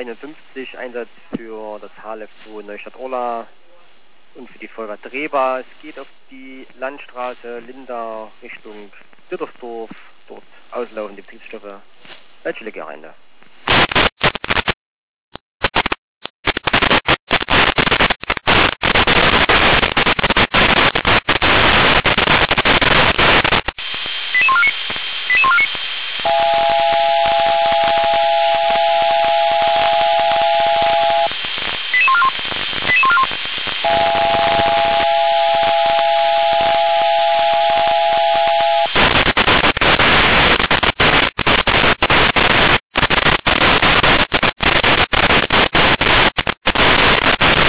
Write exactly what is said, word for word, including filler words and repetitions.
einundfünfzig, Einsatz für das H L F zwei Neustadt-Orla und für die Feuerwehr Drehba. Es geht auf die Landstraße Linda Richtung Dittersdorf, dort auslaufende Betriebsstoffe. Welche Gemeinde?